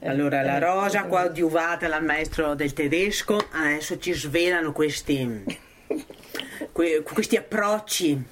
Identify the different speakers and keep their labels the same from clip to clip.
Speaker 1: Allora, la Rosa, coadiuvata dal maestro del tedesco, adesso ci svelano questi approcci.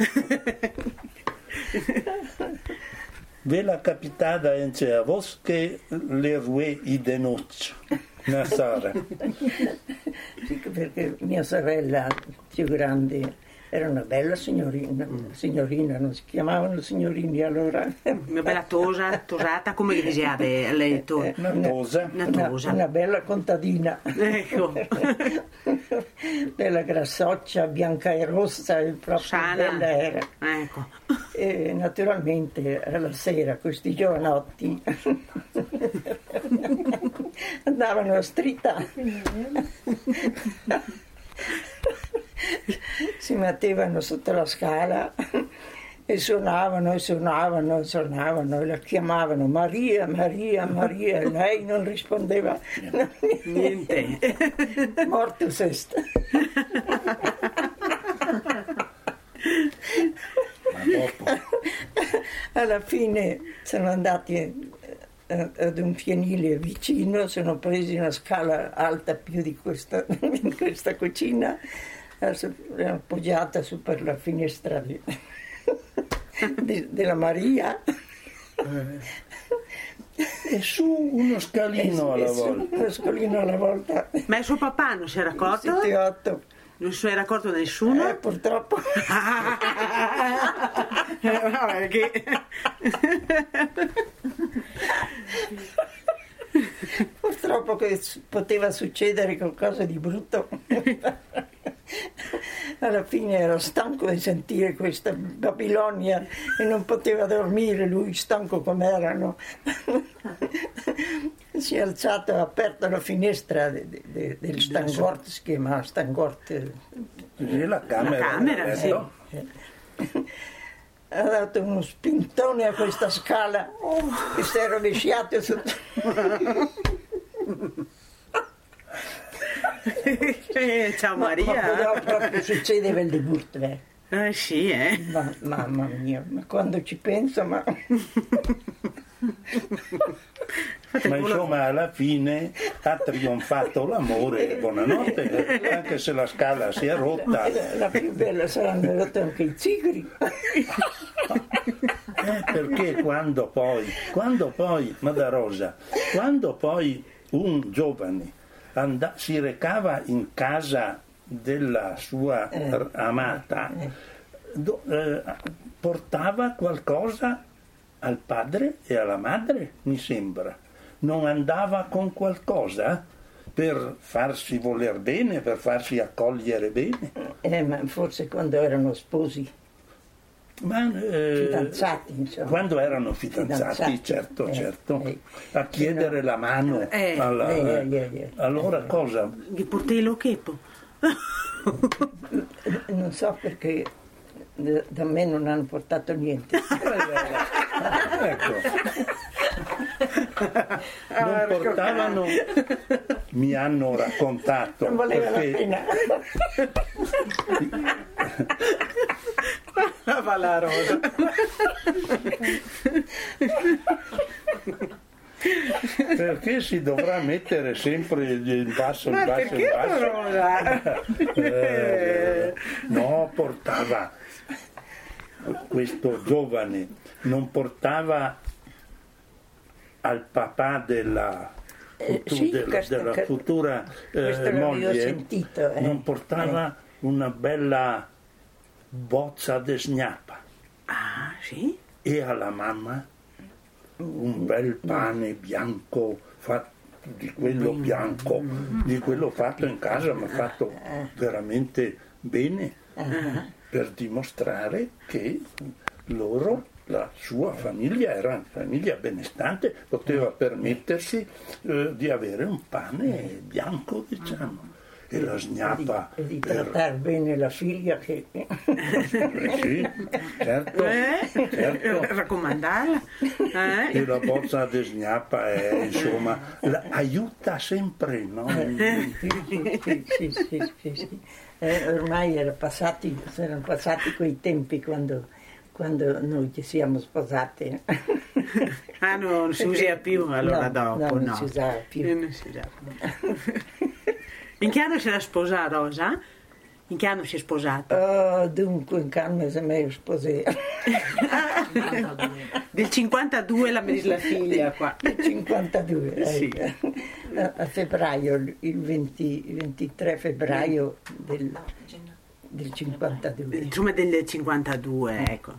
Speaker 2: Vela capitada ence a vos che le rue i de noce, una sera.
Speaker 3: Sì, perché mia sorella più grande era una bella signorina, non si chiamavano signorini allora.
Speaker 1: Una bella tosata, come le dicevate a lei?
Speaker 3: Una bella contadina.
Speaker 1: Ecco.
Speaker 3: Bella grassoccia, bianca e rossa, e proprio
Speaker 1: sana.
Speaker 3: Bella era.
Speaker 1: Ecco.
Speaker 3: E naturalmente alla sera questi giovanotti andavano a stritare. Si mettevano sotto la scala e suonavano e la chiamavano Maria, Maria, Maria, e lei non rispondeva
Speaker 1: Niente.
Speaker 3: Morto sesta.
Speaker 2: Ma dopo
Speaker 3: Alla fine sono andati ad un fienile vicino, sono presi una scala alta più di questa, in questa cucina, appoggiata su per la finestra della Maria.
Speaker 2: e su uno scalino alla volta.
Speaker 3: Uno scalino alla volta.
Speaker 1: Ma il suo papà non si era accorto?
Speaker 3: 7-8.
Speaker 1: Non si era accorto nessuno?
Speaker 3: Purtroppo.
Speaker 1: Perché...
Speaker 3: Purtroppo che poteva succedere qualcosa di brutto. Alla fine era stanco di sentire questa Babilonia e non poteva dormire, lui stanco com'erano. Si è alzato e ha aperto la finestra del Stangort, si chiama Stangort.
Speaker 2: Sì, la camera,
Speaker 1: sì.
Speaker 3: Ha dato uno spintone a questa scala che si è rovesciato sotto.
Speaker 1: Ciao Maria.
Speaker 3: Ma proprio succedeva il debutto,
Speaker 1: Sì,
Speaker 3: mamma mia, ma quando ci penso, ma
Speaker 2: insomma alla fine ha trionfato l'amore, buonanotte, anche se la scala si è rotta.
Speaker 3: La più bella saranno rotte anche i zigri.
Speaker 2: Perché quando poi, Madre Rosa, quando poi un giovane si recava in casa della sua amata, portava qualcosa al padre e alla madre, mi sembra. Non andava con qualcosa per farsi voler bene, per farsi accogliere bene.
Speaker 3: Ma forse quando erano sposi. Fidanzati, insomma.
Speaker 2: Quando erano fidanzati, certo, a chiedere la mano allora cosa?
Speaker 1: Gli portai l'occhetto.
Speaker 3: Non so perché da me non hanno portato niente.
Speaker 2: Ecco, non portavano, mi hanno raccontato,
Speaker 3: non voleva
Speaker 2: perché
Speaker 3: la pena.
Speaker 1: La Rosa.
Speaker 2: Perché si dovrà mettere sempre in basso,
Speaker 1: Ma perché Rosa?
Speaker 2: No, portava questo giovane, non portava al papà della futura moglie,
Speaker 3: sentito,
Speaker 2: non portava una bella bozza di snappa.
Speaker 1: Ah, sì?
Speaker 2: E alla mamma un bel pane bianco, di quello bianco, di quello fatto in casa, ma fatto veramente bene, per dimostrare che la sua famiglia era una famiglia benestante, poteva permettersi di avere un pane bianco, diciamo. E la snappa
Speaker 3: e di trattare bene la figlia che
Speaker 2: sì, certo.
Speaker 1: Raccomandarla.
Speaker 3: Eh?
Speaker 2: E la bozza di snappa è, insomma, aiuta sempre, no?
Speaker 3: Sì. Ormai erano passati quei tempi quando quando noi ci siamo sposate.
Speaker 1: Ah, non si usa più allora dopo?
Speaker 3: Non si usava più.
Speaker 1: Non si usava più. In che anno si era sposata, Rosa? In che anno si è sposata?
Speaker 3: Dunque, in che anno si è sposata?
Speaker 1: Del 52 la figlia qua.
Speaker 3: Del 52,
Speaker 1: Sì.
Speaker 3: A febbraio, il 23 febbraio del 52.
Speaker 1: Insomma del 52, ecco.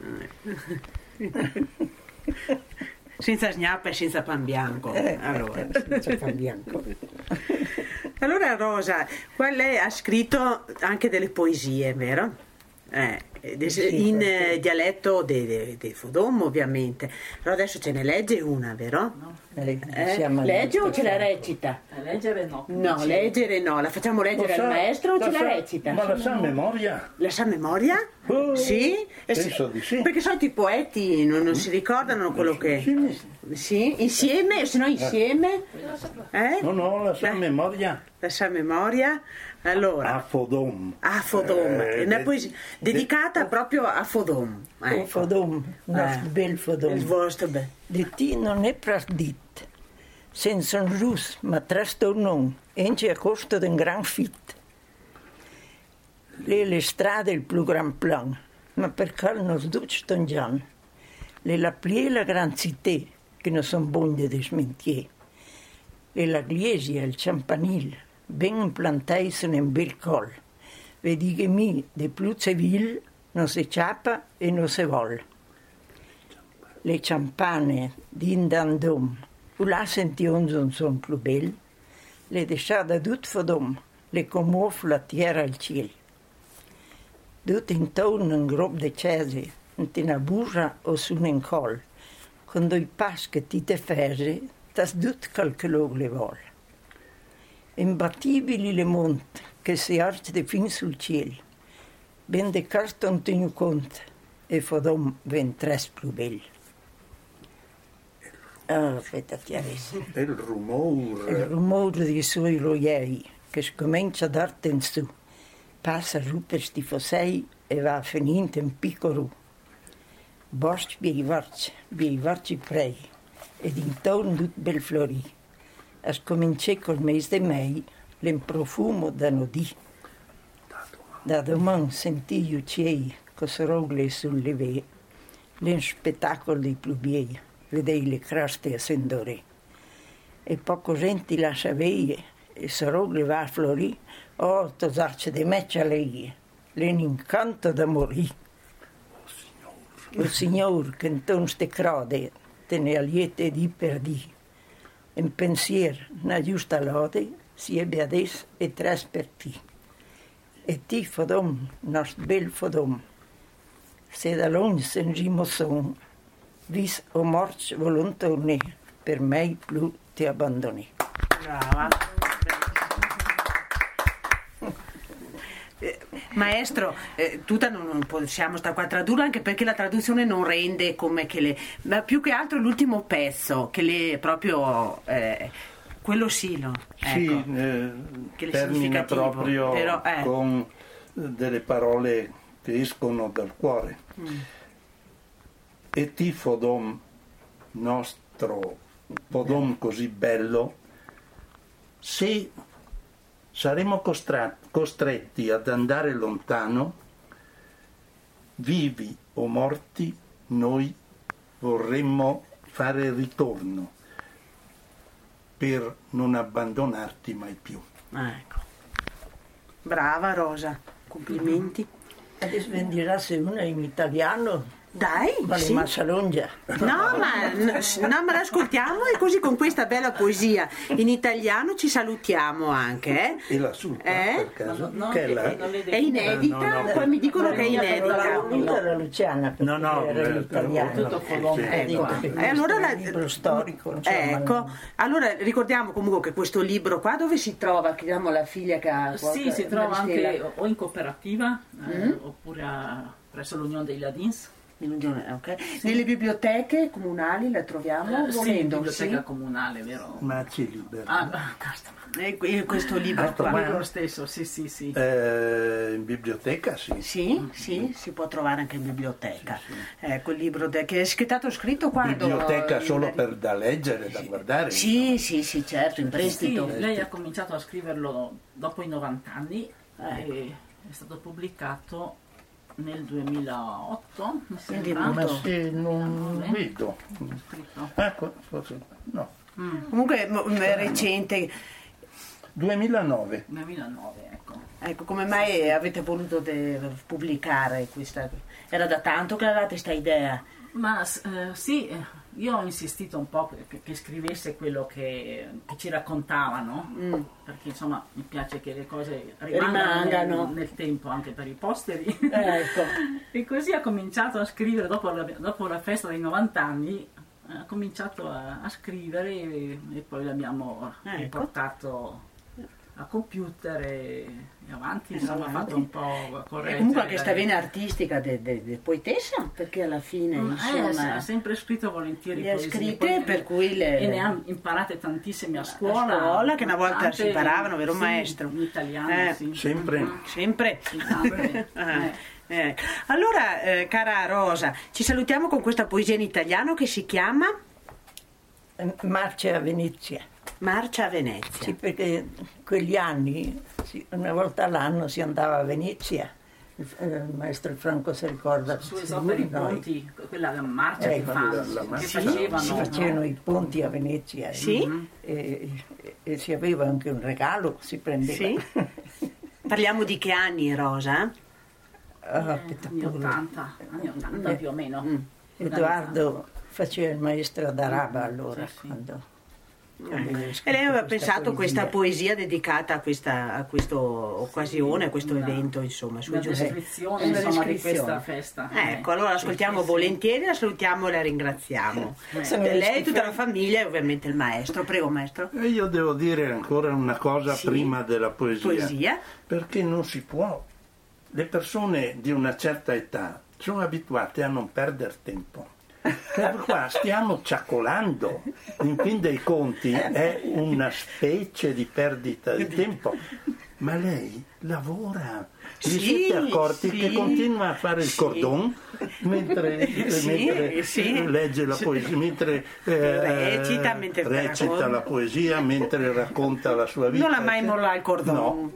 Speaker 1: Senza snappa e senza pan bianco. Allora.
Speaker 3: Senza pan bianco.
Speaker 1: Allora Rosa, qua lei ha scritto anche delle poesie, vero?
Speaker 3: Sì,
Speaker 1: in dialetto di Fodom ovviamente. Però adesso ce ne legge una, vero?
Speaker 3: No.
Speaker 1: Legge o ce la recita?
Speaker 4: Leggere no.
Speaker 1: No, leggere no. La facciamo leggere al maestro o ce la recita?
Speaker 2: Ma la sa a memoria?
Speaker 1: La sa a memoria? Sì?
Speaker 2: Penso di sì.
Speaker 1: Perché soliti poeti non si ricordano quello che... Sì? Insieme? Se no insieme?
Speaker 2: No, la sa a memoria.
Speaker 1: La sa a memoria? Allora...
Speaker 2: A Fodom.
Speaker 1: A Fodom. Una poesia dedicata proprio a Fodom.
Speaker 3: Ecco. Fodom, nostro bel Fodom.
Speaker 1: Il vostro bel.
Speaker 3: Di ti non è prasdit, senza un rus, ma trasto non, ence a costo d'un gran fit. Le strade il più gran plan, ma per cal nos duc tongian. Le la plie la gran cité, che non son bonde de smentier. Le la gliesia, il campanil, ben implantai sono in bel col. Vedi che mi, de più civil, non si ciapa e non si vol. Le campane d'Indandom, là sention son più bel, le deixada dut Fodom, le commuof la tierra al ciel. Dut intorno un grob de cese, in una burra o su un col, con due pas che ti te fese, tas dut calcolò le vol. Imbattibili le monte, che si arce fin sul ciel, ben de carton tenu cont, e Fodom ven tres più bel. Aspetta, chiarissimo.
Speaker 2: E il
Speaker 3: rumore dei suoi roiei, che scomincia a darti in su, passa giù per stifosei e va finendo in piccolo. Boschi bievarci prei, ed intorno tutto bel florì. A scominciare col mese di mei, l'improfumo da nodì. Da domani sentì gli uccelli, cosrogle sulle vie, l'in spettacolo dei plubiei. Vedei le craste a sendore. E poco gente lascia veie, e sorogli va a florì, tosarci di meccia lei, l'in incanto da morì. O Signor, che intorno ste crode, te ne aliete di per di. In pensier, na giusta lode, si ebbe ades e tres per ti. E ti, Fodom, nostro bel Fodom, se da l'ogni sengimo son, vis o morts volontorne, per me più ti abbandoni.
Speaker 1: Brava. Maestro, tutta non possiamo stare qua a tradurre, anche perché la traduzione non rende come che le... Ma più che altro l'ultimo pezzo, che le proprio... quello sì, no? Ecco,
Speaker 2: sì, termina proprio però, con delle parole che escono dal cuore. E ti Fodom, nostro Fodom così bello, se saremo costretti ad andare lontano, vivi o morti, noi vorremmo fare ritorno per non abbandonarti mai più.
Speaker 1: Ecco. Brava Rosa, complimenti.
Speaker 3: Adesso vendirasi una in italiano.
Speaker 1: Dai,
Speaker 3: ma
Speaker 1: sì.
Speaker 3: Massa lunga.
Speaker 1: No, ma l'ascoltiamo e così con questa bella poesia in italiano ci salutiamo anche.
Speaker 2: E la sul per caso? Che
Speaker 1: è inedita? No, poi mi dicono che è inedita.
Speaker 3: Era Luciana, era l'italiano.
Speaker 1: E allora
Speaker 3: il libro storico.
Speaker 1: Ecco, allora ricordiamo comunque che questo libro qua dove si trova? Chiediamo alla figlia che ha
Speaker 4: Sì, si trova anche o in cooperativa oppure presso l'Unione dei Ladins.
Speaker 1: Ok. Nelle biblioteche comunali la troviamo?
Speaker 4: Sì,
Speaker 1: volendo,
Speaker 4: biblioteca comunale, vero?
Speaker 2: Maci libero.
Speaker 4: Casta.
Speaker 1: Questo libro qua.
Speaker 4: Quello stesso, sì.
Speaker 2: In biblioteca sì.
Speaker 1: Sì, si può trovare anche in biblioteca. Ecco il libro che è stato scritto quando...
Speaker 2: Biblioteca solo da leggere, da guardare.
Speaker 1: Sì, certo, in prestito.
Speaker 4: Sì, lei ha cominciato a scriverlo dopo i 90 anni e è stato pubblicato nel 2008, mi sembra.
Speaker 2: Ma se non vedo.
Speaker 4: Scritto.
Speaker 2: Ecco, forse no.
Speaker 1: Comunque è recente.
Speaker 2: 2009.
Speaker 4: 2009, ecco.
Speaker 1: Ecco, come mai avete voluto pubblicare questa? Era da tanto che avevate questa idea?
Speaker 4: Ma sì, io ho insistito un po' che scrivesse quello che ci raccontavano, perché insomma mi piace che le cose rimangano nel tempo anche per i posteri.
Speaker 1: Ecco.
Speaker 4: E così ha cominciato a scrivere dopo la festa dei 90 anni, ha cominciato a scrivere e poi l'abbiamo riportato a computer e avanti, insomma, ha fatto un po' correggere.
Speaker 1: E comunque questa vena artistica di poetessa, perché alla fine insomma
Speaker 4: ha sempre scritto volentieri
Speaker 1: le ha scritte, per cui
Speaker 4: e ne ha imparate tantissime a scuola,
Speaker 1: che una volta si imparavano, vero maestro?
Speaker 4: In italiano, sì.
Speaker 2: Sempre.
Speaker 1: Allora, cara Rosa, ci salutiamo con questa poesia in italiano che si chiama
Speaker 3: Marcia a Venezia.
Speaker 1: Marcia a Venezia.
Speaker 3: Sì, perché quegli anni, una volta all'anno si andava a Venezia. Il maestro Franco si ricorda.
Speaker 4: Su per i ponti, quella marcia che fanno, che facevano.
Speaker 3: Si facevano i ponti a Venezia.
Speaker 1: Sì?
Speaker 3: E si aveva anche un regalo, si prendeva.
Speaker 1: Sì? Parliamo di che anni, Rosa?
Speaker 4: Anni 80 più o meno.
Speaker 1: Edoardo
Speaker 3: faceva il maestro ad Araba allora, quando
Speaker 1: e lei aveva pensato questa poesia dedicata a questa occasione, a questo evento, insomma,
Speaker 4: una descrizione di questa festa.
Speaker 1: Ecco, allora ascoltiamo volentieri, la salutiamo e la ringraziamo. Lei, tutta la famiglia e ovviamente il maestro. Prego, maestro.
Speaker 2: Io devo dire ancora una cosa prima della poesia, perché non si può. Le persone di una certa età sono abituate a non perdere tempo. Qua stiamo ciaccolando, in fin dei conti è una specie di perdita di tempo, ma lei lavora. Vi siete accorti che continua a fare il cordon mentre legge la poesia, mentre recita la poesia, mentre racconta la sua vita?
Speaker 1: Non ha mai mollato il cordon.
Speaker 2: No.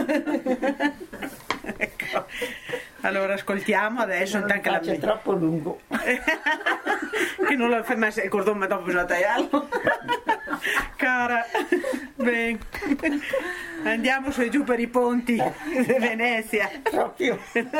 Speaker 1: Ecco. Allora ascoltiamo adesso anche la
Speaker 3: è troppo lungo.
Speaker 1: Che non lo fermasse il cordone, ma dopo bisogna tagliarlo. Cara, bene. Andiamo su e giù per i ponti di Venezia.
Speaker 3: Proprio.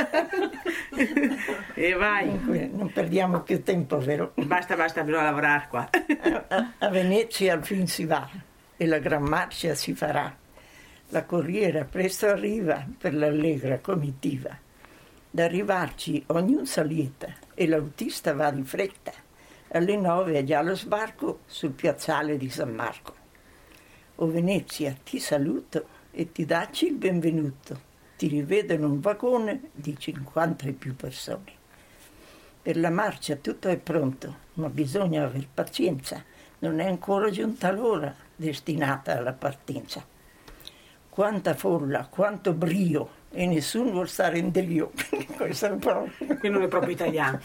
Speaker 1: E vai.
Speaker 3: Dunque, non perdiamo più tempo, vero?
Speaker 1: Basta, bisogna lavorare qua.
Speaker 3: A Venezia al fin si va e la gran marcia si farà. La corriera presto arriva per l'allegra comitiva. D'arrivarci ognuno s'allieta e l'autista va di fretta. Alle 9 è già lo sbarco sul piazzale di San Marco. O Venezia, ti saluto e ti dacci il benvenuto. Ti rivedo in un vagone di 50 e più persone. Per la marcia tutto è pronto, ma bisogna aver pazienza. Non è ancora giunta l'ora destinata alla partenza. Quanta folla, quanto brio, e nessuno vuol stare in delio. Questo è un po'...
Speaker 1: Qui non è proprio italiano.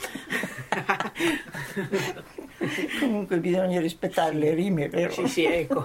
Speaker 3: Comunque bisogna rispettare le rime, vero?
Speaker 1: Sì, ecco.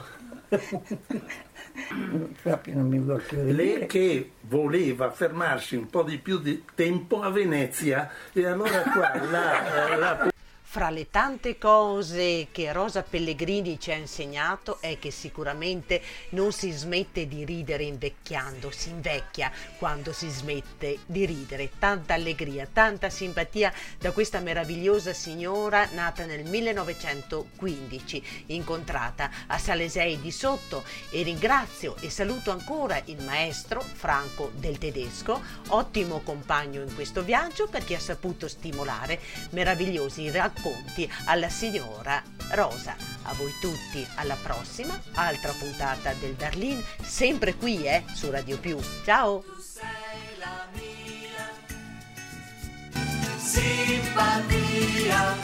Speaker 3: Proprio non mi vuol più vedere.
Speaker 2: Lei che voleva fermarsi un po' di più di tempo a Venezia, e allora qua la
Speaker 5: Fra le tante cose che Rosa Pellegrini ci ha insegnato è che sicuramente non si smette di ridere invecchiando, si invecchia quando si smette di ridere. Tanta allegria, tanta simpatia da questa meravigliosa signora nata nel 1915, incontrata a Salesei di Sotto, e ringrazio e saluto ancora il maestro Franco del Tedesco, ottimo compagno in questo viaggio perché ha saputo stimolare meravigliosi racconti alla signora Rosa. A voi tutti, alla prossima, altra puntata del Darlene, sempre qui su Radio Più. Ciao!
Speaker 6: simpatia,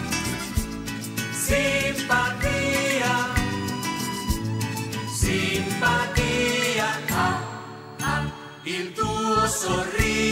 Speaker 6: simpatia, simpatia, il tuo sorriso